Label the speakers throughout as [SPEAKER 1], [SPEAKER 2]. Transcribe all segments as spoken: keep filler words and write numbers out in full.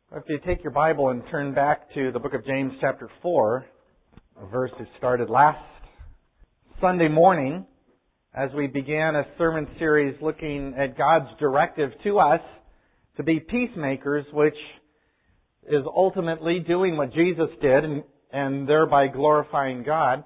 [SPEAKER 1] If you take your Bible and turn back to the book of James chapter four, a verse that started last Sunday morning as we began a sermon series looking at God's directive to us to be peacemakers, which is ultimately doing what Jesus did and, and thereby glorifying God.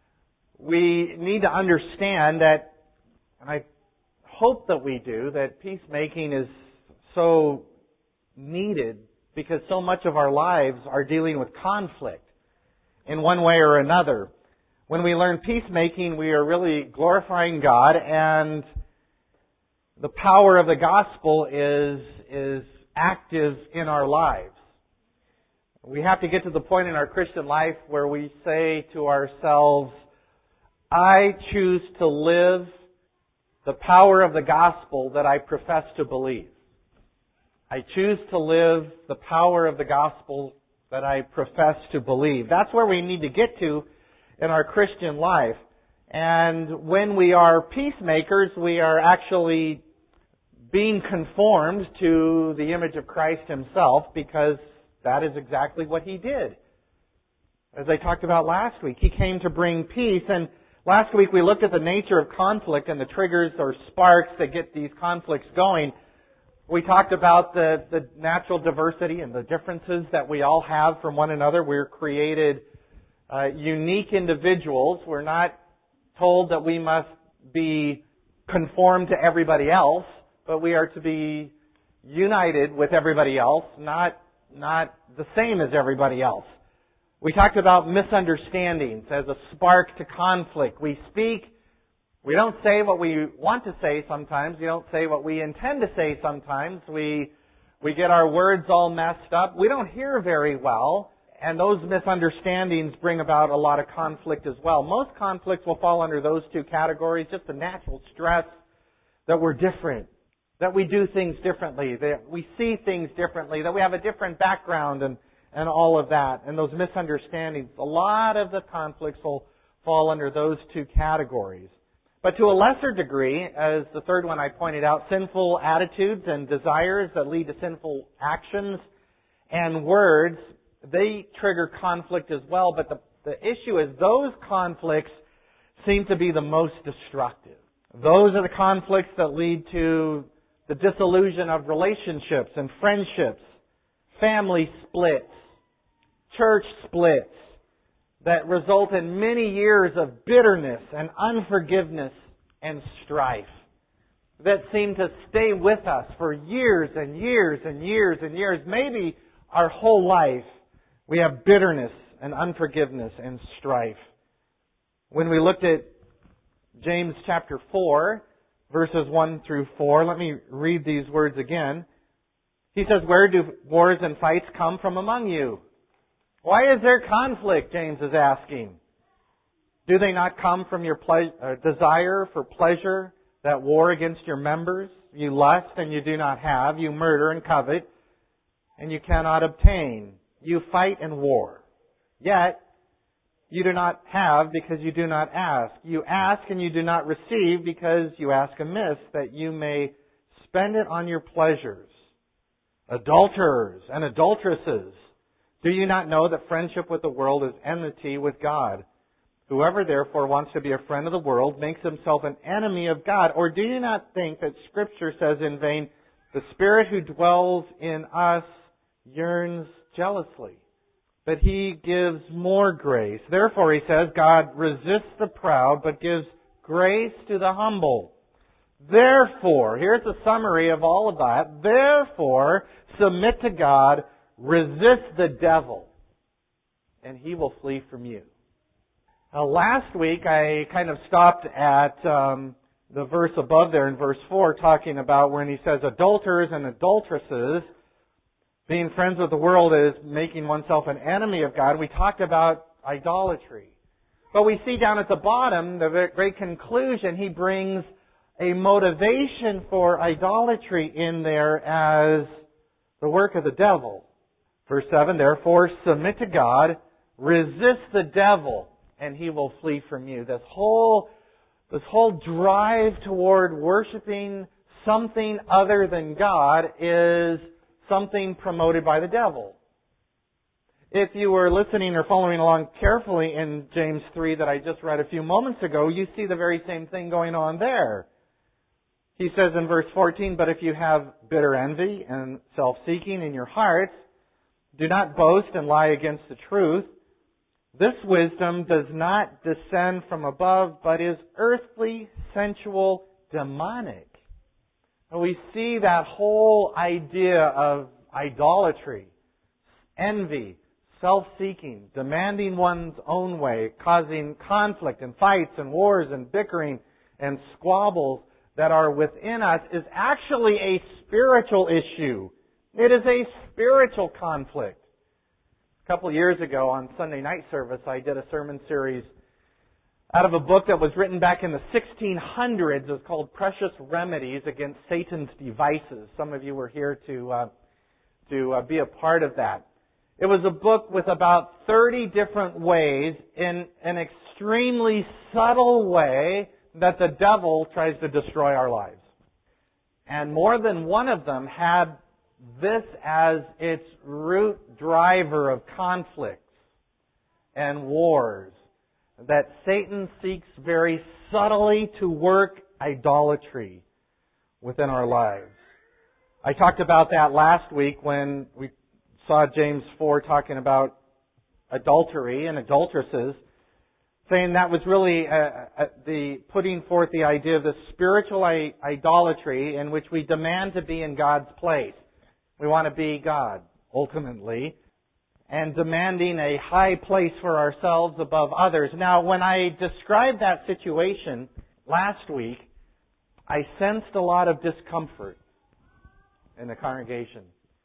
[SPEAKER 1] We need to understand that, and I hope that we do, that peacemaking is so needed because so much of our lives are dealing with conflict in one way or another. When we learn peacemaking, we are really glorifying God, and the power of the gospel is, is active in our lives. We have to get to the point in our Christian life where we say to ourselves, I choose to live the power of the gospel that I profess to believe. I choose to live the power of the gospel that I profess to believe. That's where we need to get to in our Christian life. And when we are peacemakers, we are actually being conformed to the image of Christ Himself, because that is exactly what He did. As I talked about last week, He came to bring peace. And last week we looked at the nature of conflict and the triggers or sparks that get these conflicts going. We talked about the, the natural diversity and the differences that we all have from one another. We're created uh, unique individuals. We're not told that we must be conformed to everybody else, but we are to be united with everybody else, not, not the same as everybody else. We talked about misunderstandings as a spark to conflict. We speak We don't say what we want to say sometimes. We don't say what we intend to say sometimes. We we get our words all messed up. We don't hear very well. And those misunderstandings bring about a lot of conflict as well. Most conflicts will fall under those two categories. Just the natural stress that we're different, that we do things differently, that we see things differently, that we have a different background and, and all of that. And those misunderstandings, a lot of the conflicts will fall under those two categories. But to a lesser degree, as the third one I pointed out, sinful attitudes and desires that lead to sinful actions and words, they trigger conflict as well. But the, the issue is those conflicts seem to be the most destructive. Those are the conflicts that lead to the disillusion of relationships and friendships, family splits, church splits, that result in many years of bitterness and unforgiveness and strife that seem to stay with us for years and years and years and years. Maybe our whole life we have bitterness and unforgiveness and strife. When we looked at James chapter four, verses one through four, let me read these words again. He says, "Where do wars and fights come from among you? Why is there conflict?" James is asking. "Do they not come from your ple- uh, desire for pleasure that war against your members? You lust and you do not have. You murder and covet and you cannot obtain. You fight and war. Yet you do not have because you do not ask. You ask and you do not receive because you ask amiss, that you may spend it on your pleasures. Adulterers and adulteresses, do you not know that friendship with the world is enmity with God? Whoever therefore wants to be a friend of the world makes himself an enemy of God. Or do you not think that Scripture says in vain, the Spirit who dwells in us yearns jealously, but He gives more grace? Therefore, he says, God resists the proud, but gives grace to the humble. Therefore," here's a summary of all of that, "therefore, submit to God, resist the devil, and he will flee from you." Now, last week I kind of stopped at um, the verse above there in verse four, talking about when he says adulterers and adulteresses, being friends with the world is making oneself an enemy of God. We talked about idolatry. But we see down at the bottom, the great conclusion, he brings a motivation for idolatry in there as the work of the devil. Verse seven, "Therefore submit to God, resist the devil, and he will flee from you." This whole, this whole drive toward worshiping something other than God is something promoted by the devil. If you were listening or following along carefully in James three that I just read a few moments ago, you see the very same thing going on there. He says in verse fourteen, "But if you have bitter envy and self-seeking in your hearts, do not boast and lie against the truth. This wisdom does not descend from above, but is earthly, sensual, demonic." And we see that whole idea of idolatry, envy, self-seeking, demanding one's own way, causing conflict and fights and wars and bickering and squabbles that are within us, is actually a spiritual issue. It is a spiritual conflict. A couple of years ago on Sunday night service, I did a sermon series out of a book that was written back in the sixteen hundreds. It was called Precious Remedies Against Satan's Devices. Some of you were here to uh, to uh, be a part of that. It was a book with about thirty different ways, in an extremely subtle way, that the devil tries to destroy our lives. And more than one of them had this as its root driver of conflicts and wars, that Satan seeks very subtly to work idolatry within our lives. I talked about that last week when we saw James four talking about adultery and adulteresses, saying that was really uh, uh, the putting forth the idea of the spiritual I- idolatry in which we demand to be in God's place. We want to be God, ultimately, and demanding a high place for ourselves above others. Now, when I described that situation last week, I sensed a lot of discomfort in the congregation.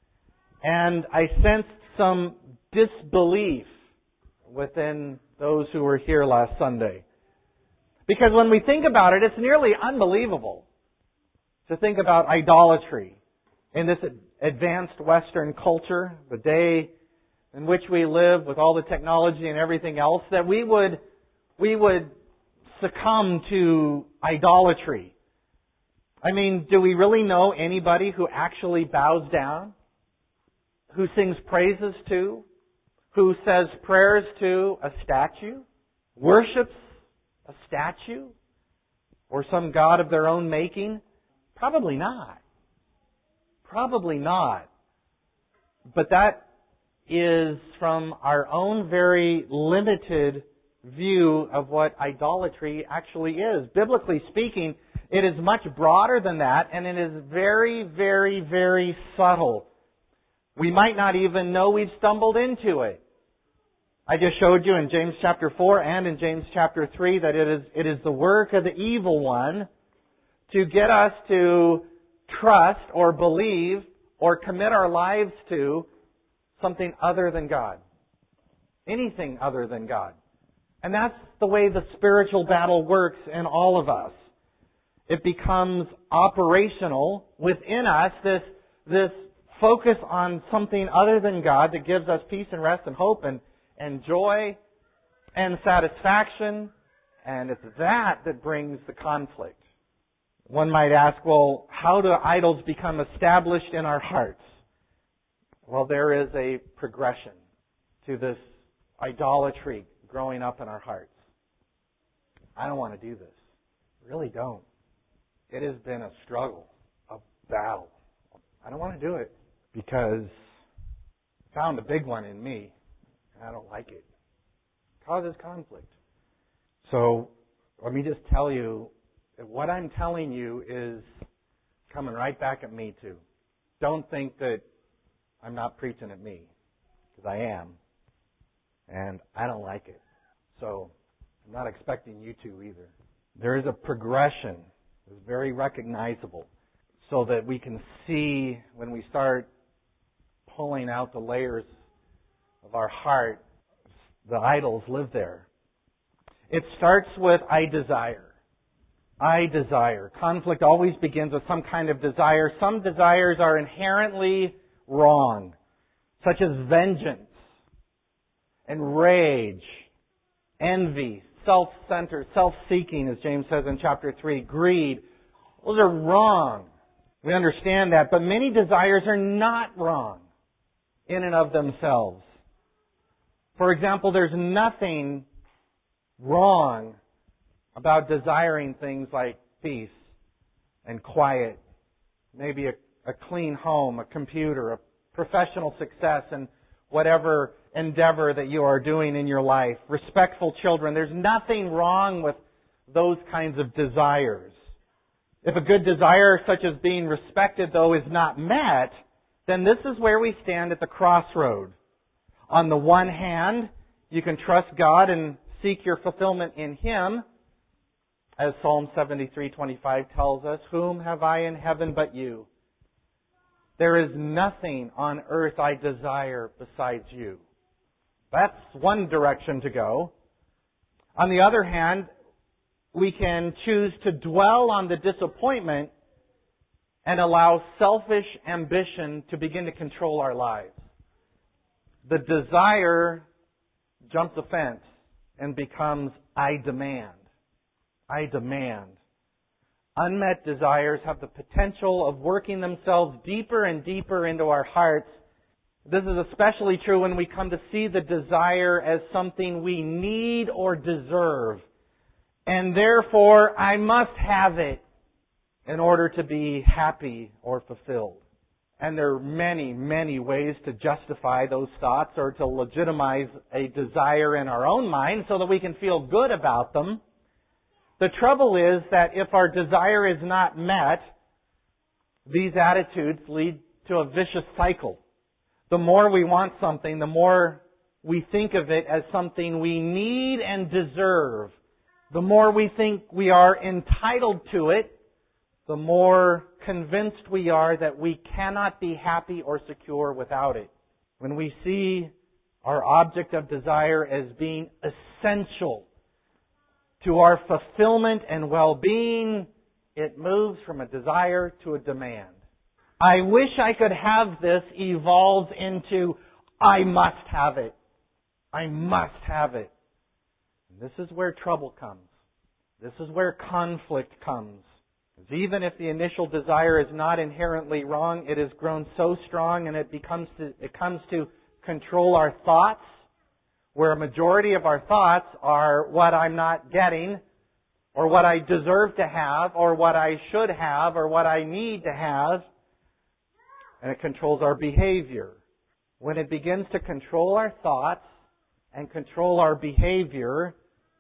[SPEAKER 1] And I sensed some disbelief within those who were here last Sunday. Because when we think about it, it's nearly unbelievable to think about idolatry in this advanced Western culture, the day in which we live with all the technology and everything else, that we would we would succumb to idolatry. I mean, do we really know anybody who actually bows down? Who sings praises to? Who says prayers to a statue? Worships a statue? Or some god of their own making? Probably not. Probably not. But that is from our own very limited view of what idolatry actually is. Biblically speaking, it is much broader than that, and it is very, very, very subtle. We might not even know we've stumbled into it. I just showed you in James chapter four and in James chapter three that it is it is the work of the evil one to get us to trust or believe or commit our lives to something other than God. Anything other than God. And that's the way the spiritual battle works in all of us. It becomes operational within us, this, this focus on something other than God that gives us peace and rest and hope and, and joy and satisfaction. And it's that that brings the conflict. One might ask, well, how do idols become established in our hearts? Well, there is a progression to this idolatry growing up in our hearts. I don't want to do this. I really don't. It has been a struggle, a battle. I don't want to do it because I found a big one in me and I don't like it. It causes conflict. So let me just tell you that what I'm telling you is coming right back at me too. Don't think that I'm not preaching at me, because I am. And I don't like it. So I'm not expecting you to either. There is a progression that's very recognizable so that we can see when we start pulling out the layers of our heart, the idols live there. It starts with I desire. I desire. Conflict always begins with some kind of desire. Some desires are inherently wrong, such as vengeance and rage, envy, self-centered, self-seeking, as James says in chapter three, greed. Those are wrong. We understand that, but many desires are not wrong in and of themselves. For example, there's nothing wrong about desiring things like peace and quiet, maybe a, a clean home, a computer, a professional success, and whatever endeavor that you are doing in your life, respectful children. There's nothing wrong with those kinds of desires. If a good desire such as being respected, though, is not met, then this is where we stand at the crossroad. On the one hand, you can trust God and seek your fulfillment in Him, as Psalm seventy-three twenty-five tells us, "Whom have I in heaven but you? There is nothing on earth I desire besides you." That's one direction to go. On the other hand, we can choose to dwell on the disappointment and allow selfish ambition to begin to control our lives. The desire jumps the fence and becomes, "I demand. I demand." Unmet desires have the potential of working themselves deeper and deeper into our hearts. This is especially true when we come to see the desire as something we need or deserve. And therefore, I must have it in order to be happy or fulfilled. And there are many, many ways to justify those thoughts or to legitimize a desire in our own mind so that we can feel good about them. The trouble is that if our desire is not met, these attitudes lead to a vicious cycle. The more we want something, the more we think of it as something we need and deserve. The more we think we are entitled to it, the more convinced we are that we cannot be happy or secure without it. When we see our object of desire as being essential to our fulfillment and well-being, it moves from a desire to a demand. "I wish I could have this" evolves into, "I must have it. I must have it." And this is where trouble comes. This is where conflict comes. Because even if the initial desire is not inherently wrong, it has grown so strong and it becomes to, it comes to control our thoughts, where a majority of our thoughts are what I'm not getting, or what I deserve to have, or what I should have, or what I need to have. And it controls our behavior. When it begins to control our thoughts and control our behavior,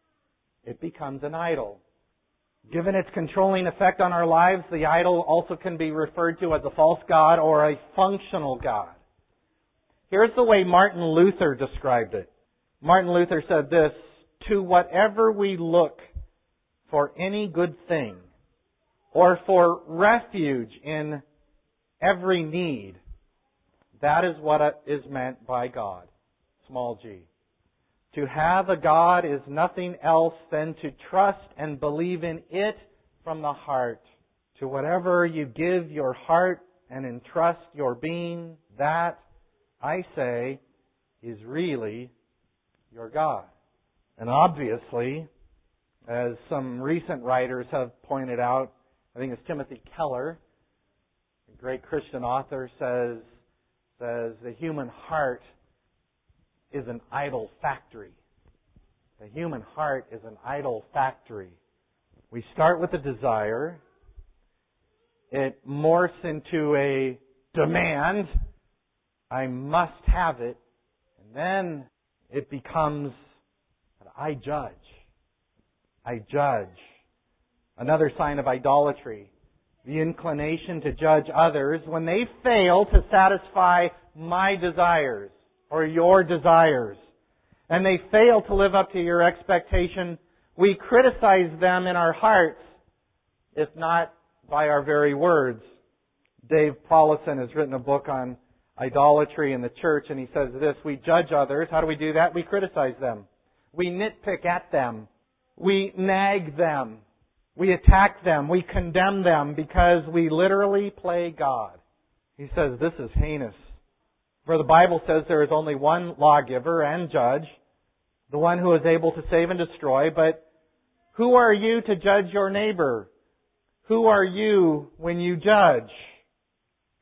[SPEAKER 1] it becomes an idol. Given its controlling effect on our lives, the idol also can be referred to as a false god or a functional god. Here's the way Martin Luther described it. Martin Luther said this: "To whatever we look for any good thing, or for refuge in every need, that is what is meant by God." Small g. To have a God is nothing else than to trust and believe in it from the heart. To whatever you give your heart and entrust your being, that, I say, is really your God. And obviously, as some recent writers have pointed out, I think it's Timothy Keller, a great Christian author, says, says the human heart is an idol factory. The human heart is an idol factory. We start with a desire. It morphs into a demand. I must have it. And then it becomes, I judge. I judge. Another sign of idolatry. The inclination to judge others when they fail to satisfy my desires or your desires, and they fail to live up to your expectation, we criticize them in our hearts, if not by our very words. Dave Paulison has written a book on idolatry in the church, and he says this: we judge others. How do we do that? We criticize them. We nitpick at them. We nag them. We attack them. We condemn them because we literally play God. He says this is heinous. For the Bible says there is only one lawgiver and judge, the one who is able to save and destroy. But who are you to judge your neighbor? Who are you when you judge?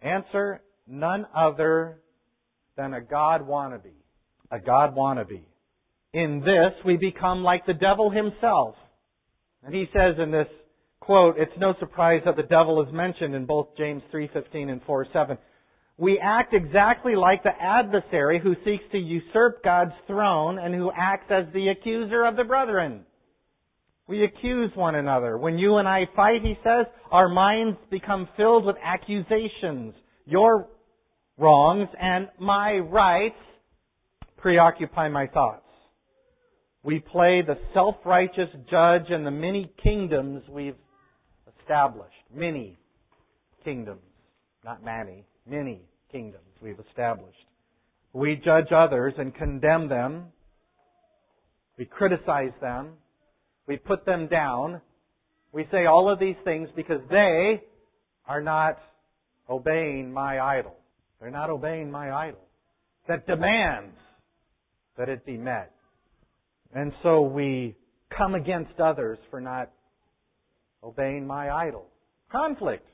[SPEAKER 1] Answer, none other than a God wannabe. A God wannabe. In this, we become like the devil himself. And he says in this quote, it's no surprise that the devil is mentioned in both James three fifteen and four seven. We act exactly like the adversary who seeks to usurp God's throne and who acts as the accuser of the brethren. We accuse one another. When you and I fight, he says, our minds become filled with accusations. Your wrongs and my rights preoccupy my thoughts. We play the self-righteous judge in the many kingdoms we've established. Many kingdoms, not many. Many kingdoms we've established. We judge others and condemn them. We criticize them. We put them down. We say all of these things because they are not obeying my idol. They're not obeying my idol that demands that it be met. And so we come against others for not obeying my idol. Conflict.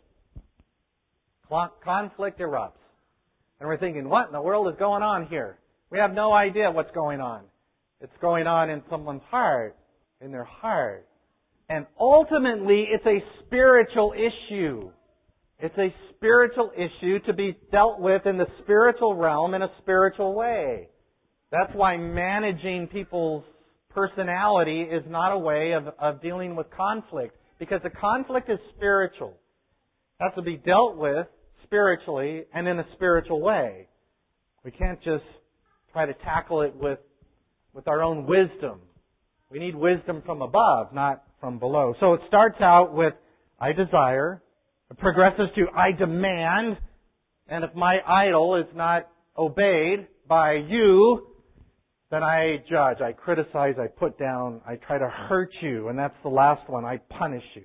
[SPEAKER 1] Conflict erupts. And we're thinking, what in the world is going on here? We have no idea what's going on. It's going on in someone's heart, in their heart. And ultimately, it's a spiritual issue. It's a spiritual issue to be dealt with in the spiritual realm in a spiritual way. That's why managing people's personality is not a way of, of dealing with conflict. Because the conflict is spiritual. It has to be dealt with spiritually and in a spiritual way. We can't just try to tackle it with, with our own wisdom. We need wisdom from above, not from below. So it starts out with, I desire. It progresses to, I demand. And if my idol is not obeyed by you, then I judge, I criticize, I put down, I try to hurt you. And that's the last one, I punish you.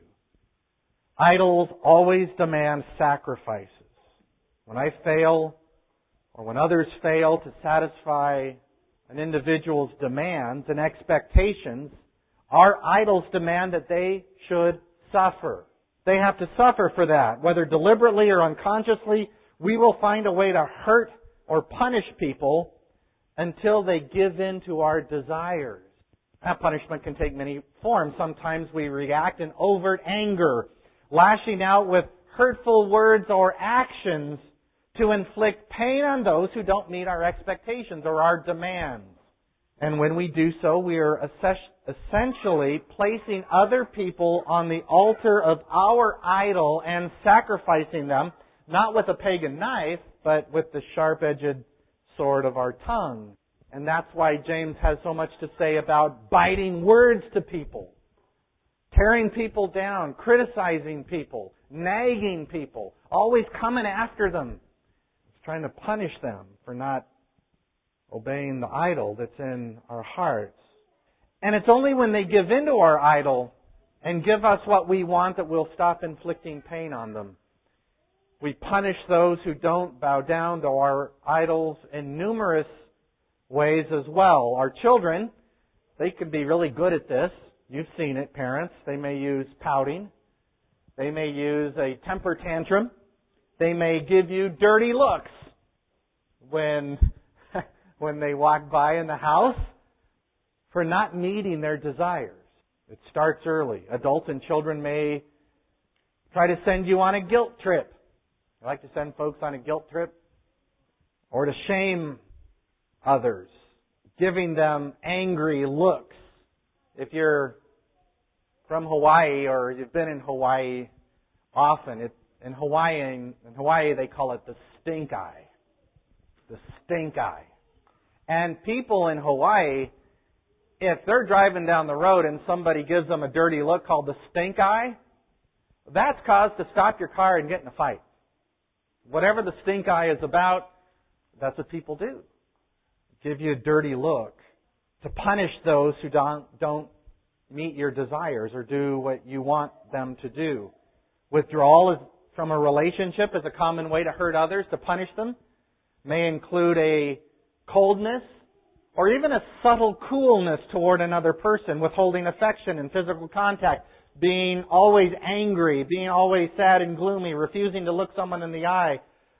[SPEAKER 1] Idols always demand sacrifices. When I fail, or when others fail to satisfy an individual's demands and expectations, our idols demand that they should suffer. They have to suffer for that. Whether deliberately or unconsciously, we will find a way to hurt or punish people until they give in to our desires. That punishment can take many forms. Sometimes we react in overt anger, lashing out with hurtful words or actions to inflict pain on those who don't meet our expectations or our demands. And when we do so, we are essentially placing other people on the altar of our idol and sacrificing them, not with a pagan knife, but with the sharp-edged sword of our tongue. And that's why James has so much to say about biting words to people, tearing people down, criticizing people, nagging people, always coming after them. He's trying to punish them for not obeying the idol that's in our hearts. And it's only when they give in to our idol and give us what we want that we'll stop inflicting pain on them. We punish those who don't bow down to our idols in numerous ways as well. Our children, they can be really good at this. You've seen it, parents. They may use pouting. They may use a temper tantrum. They may give you dirty looks when, when they walk by in the house for not meeting their desires. It starts early. Adults and children may try to send you on a guilt trip. I like to send folks on a guilt trip, or to shame others, giving them angry looks. If you're from Hawaii or you've been in Hawaii often, it, in Hawaii, in Hawaii they call it the stink eye. The stink eye. And people in Hawaii, if they're driving down the road and somebody gives them a dirty look called the stink eye, that's cause to stop your car and get in a fight. Whatever the stink eye is about, that's what people do. Give you a dirty look to punish those who don't, don't meet your desires or do what you want them to do. Withdrawal from a relationship is a common way to hurt others, to punish them. May include a coldness or even a subtle coolness toward another person, withholding affection and physical contact, being always angry, being always sad and gloomy, refusing to look someone in the eye,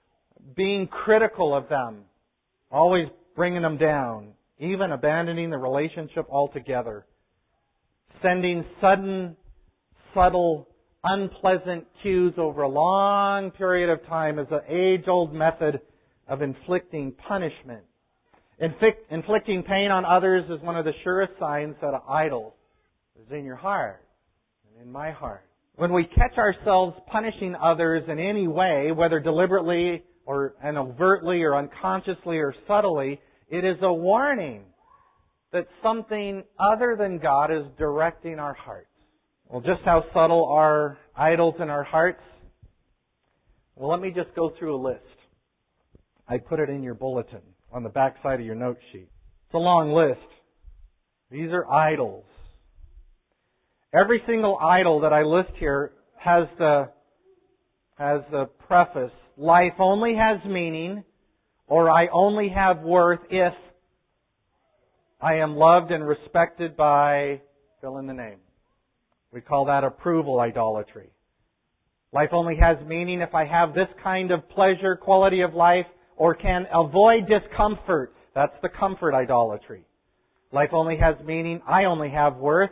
[SPEAKER 1] being critical of them, always bringing them down, even abandoning the relationship altogether, sending sudden, subtle, unpleasant cues over a long period of time is an age-old method of inflicting punishment. Inflict, inflicting pain on others is one of the surest signs that an idol is in your heart and in my heart. When we catch ourselves punishing others in any way, whether deliberately or and overtly or unconsciously or subtly, it is a warning that something other than God is directing our hearts. Well, just how subtle are idols in our hearts? Well, let me just go through a list. I put it in your bulletin on the back side of your note sheet. It's a long list. These are idols. Every single idol that I list here has the, has the preface, life only has meaning, or I only have worth if I am loved and respected by, fill in the name. We call that approval idolatry. Life only has meaning if I have this kind of pleasure, quality of life, or can avoid discomfort. That's the comfort idolatry. Life only has meaning, I only have worth,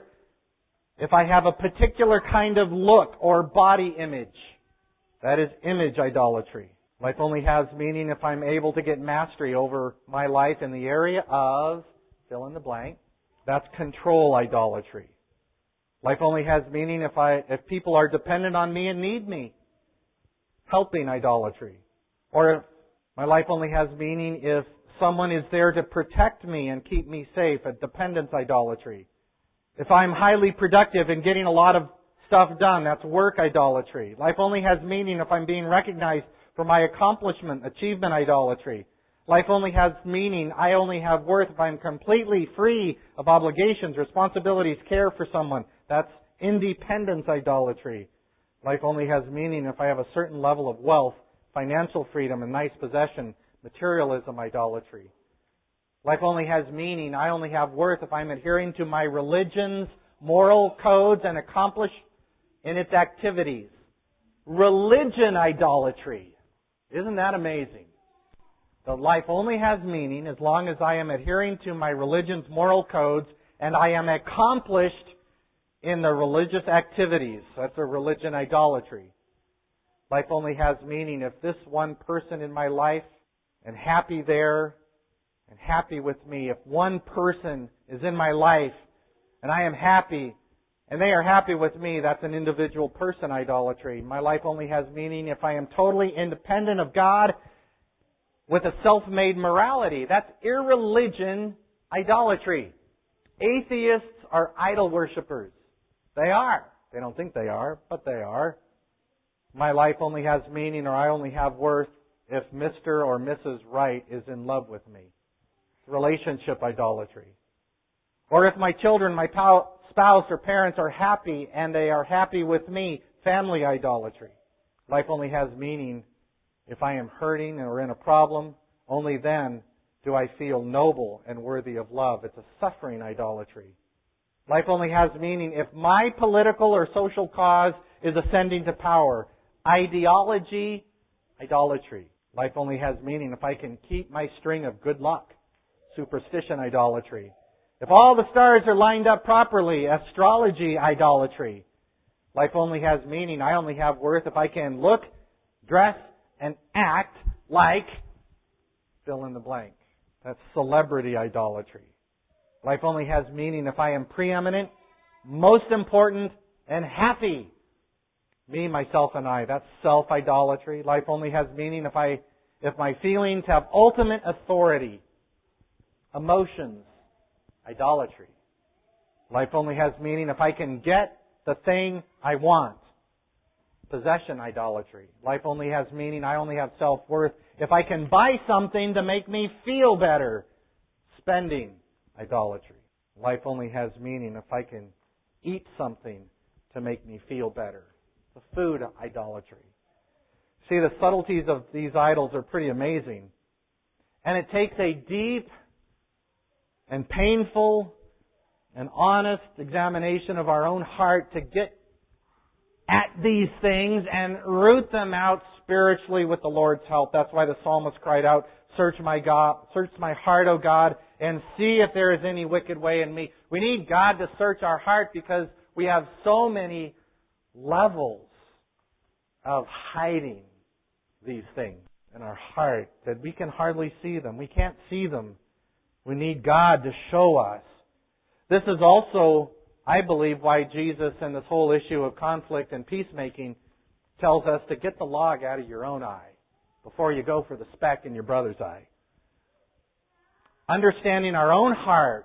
[SPEAKER 1] if I have a particular kind of look or body image. That is image idolatry. Life only has meaning if I'm able to get mastery over my life in the area of, fill in the blank. That's control idolatry. Life only has meaning if I, if people are dependent on me and need me. Helping idolatry. Or if my life only has meaning if someone is there to protect me and keep me safe, a dependence idolatry. If I'm highly productive and getting a lot of stuff done, that's work idolatry. Life only has meaning if I'm being recognized for my accomplishment, achievement idolatry. Life only has meaning, I only have worth if I'm completely free of obligations, responsibilities, care for someone. That's independence idolatry. Life only has meaning if I have a certain level of wealth, financial freedom, and nice possession, materialism idolatry. Life only has meaning, I only have worth if I'm adhering to my religion's moral codes and accomplished in its activities. Religion idolatry. Isn't that amazing? That life only has meaning as long as I am adhering to my religion's moral codes and I am accomplished in the religious activities. That's a religion idolatry. Life only has meaning if this one person in my life and happy there and happy with me. If one person is in my life and I am happy and they are happy with me, that's an individual person idolatry. My life only has meaning if I am totally independent of God with a self-made morality. That's irreligion idolatry. Atheists are idol worshippers. They are. They don't think they are, but they are. My life only has meaning or I only have worth if Mister or Missus Right is in love with me. Relationship idolatry. Or if my children, my spouse or parents are happy and they are happy with me, family idolatry. Life only has meaning if I am hurting or in a problem. Only then do I feel noble and worthy of love. It's a suffering idolatry. Life only has meaning if my political or social cause is ascending to power. Ideology, idolatry. Life only has meaning if I can keep my string of good luck. Superstition, idolatry. If all the stars are lined up properly, astrology, idolatry. Life only has meaning, I only have worth if I can look, dress, and act like, fill in the blank. That's celebrity idolatry. Life only has meaning if I am preeminent, most important, and happy. Me, myself, and I. That's self-idolatry. Life only has meaning if I, if my feelings have ultimate authority. Emotions, idolatry. Life only has meaning if I can get the thing I want. Possession, idolatry. Life only has meaning, I only have self-worth if I can buy something to make me feel better. Spending, idolatry. Life only has meaning if I can eat something to make me feel better. The food, idolatry. See, the subtleties of these idols are pretty amazing. And it takes a deep and painful and honest examination of our own heart to get at these things and root them out spiritually with the Lord's help. That's why the psalmist cried out, Search my God, search my heart, O God, and see if there is any wicked way in me. We need God to search our heart because we have so many levels of hiding these things in our heart that we can hardly see them. We can't see them. We need God to show us. This is also, I believe, why Jesus and this whole issue of conflict and peacemaking tells us to get the log out of your own eye before you go for the speck in your brother's eye. Understanding our own hearts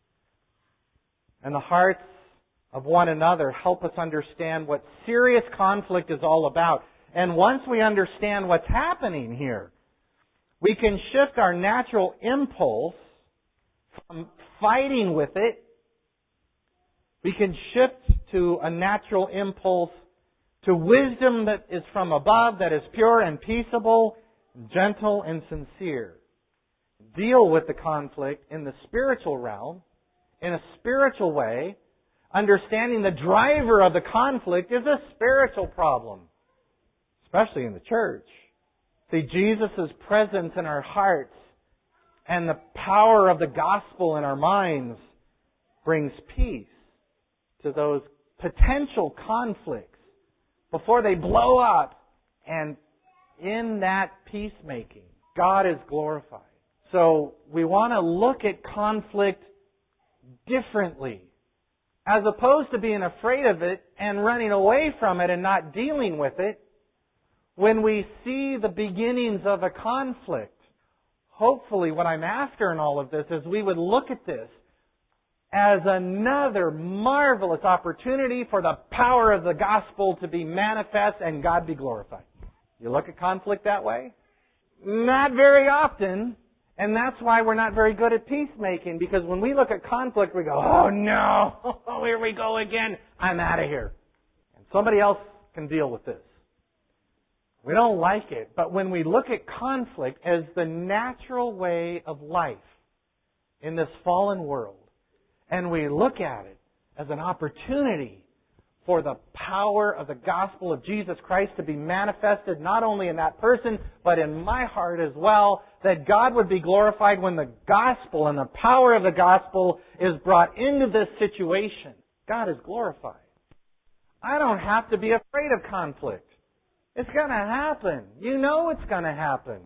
[SPEAKER 1] and the hearts of one another help us understand what serious conflict is all about. And once we understand what's happening here, we can shift our natural impulse from fighting with it. We can shift to a natural impulse to wisdom that is from above, that is pure and peaceable, gentle and sincere. Deal with the conflict in the spiritual realm, in a spiritual way, understanding the driver of the conflict is a spiritual problem, especially in the church. See, Jesus' presence in our hearts and the power of the gospel in our minds brings peace to those potential conflicts before they blow up. And in that peacemaking, God is glorified. So we want to look at conflict differently. As opposed to being afraid of it and running away from it and not dealing with it, when we see the beginnings of a conflict, hopefully what I'm after in all of this is we would look at this as another marvelous opportunity for the power of the gospel to be manifest and God be glorified. You look at conflict that way? Not very often. And that's why we're not very good at peacemaking, because when we look at conflict, we go, oh no, here we go again. I'm out of here. And somebody else can deal with this. We don't like it. But when we look at conflict as the natural way of life in this fallen world, and we look at it as an opportunity for the power of the gospel of Jesus Christ to be manifested not only in that person, but in my heart as well, that God would be glorified when the gospel and the power of the gospel is brought into this situation. God is glorified. I don't have to be afraid of conflict. It's going to happen. You know it's going to happen.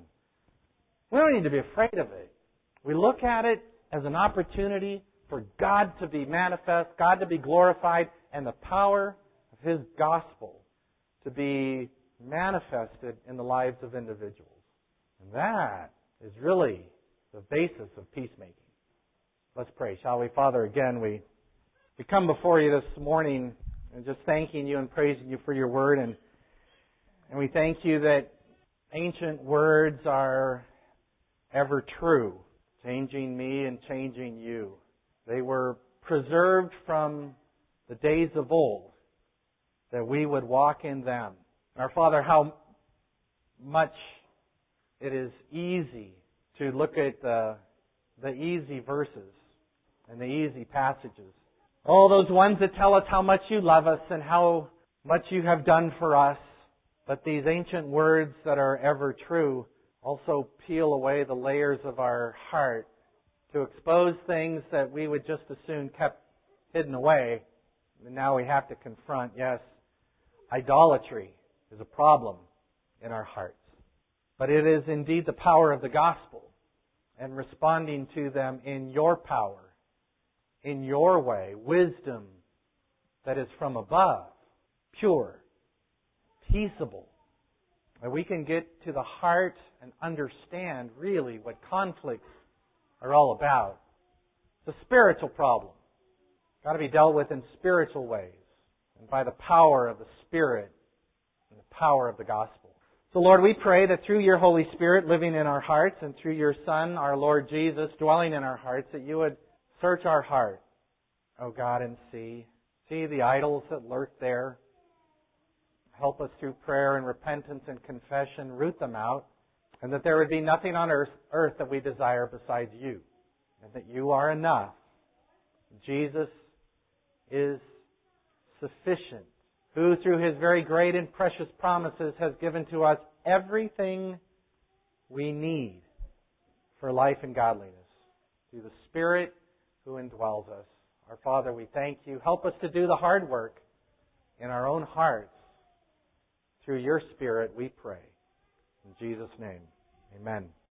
[SPEAKER 1] We don't need to be afraid of it. We look at it as an opportunity for God to be manifest, God to be glorified, and the power of His gospel to be manifested in the lives of individuals. And that is really the basis of peacemaking. Let's pray, shall we? Father, again, we, we come before you this morning and just thanking you and praising you for your word. And, and we thank you that ancient words are ever true, changing me and changing you. They were preserved from the days of old, that we would walk in them. Our Father, how much it is easy to look at the, the easy verses and the easy passages. Oh, those ones that tell us how much you love us and how much you have done for us. But these ancient words that are ever true also peel away the layers of our heart to expose things that we would just as soon kept hidden away. And now we have to confront, yes, idolatry is a problem in our hearts. But it is indeed the power of the gospel and responding to them in your power, in your way, wisdom that is from above, pure, peaceable. That we can get to the heart and understand really what conflicts are all about. It's a spiritual problem. Got to be dealt with in spiritual ways and by the power of the Spirit and the power of the gospel. So Lord, we pray that through your Holy Spirit living in our hearts and through your Son, our Lord Jesus, dwelling in our hearts, that you would search our heart, O God, and see. See the idols that lurk there. Help us through prayer and repentance and confession, root them out, and that there would be nothing on earth, earth that we desire besides you, and that you are enough. Jesus is sufficient. who through His very great and precious promises has given to us everything we need for life and godliness through the Spirit who indwells us. Our Father, we thank You. Help us to do the hard work in our own hearts. Through Your Spirit, we pray. In Jesus' name, amen.